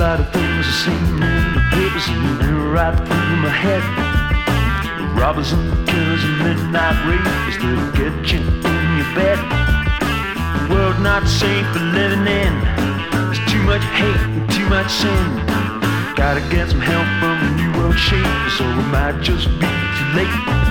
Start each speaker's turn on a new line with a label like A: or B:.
A: lot of things I've seen in the papers and right through my head. Robbers and killers and midnight raiders, they'll get you in your bed. The world not safe for living in. There's too much hate and too much sin. Gotta get some help from the new world shape, so it might just be too late.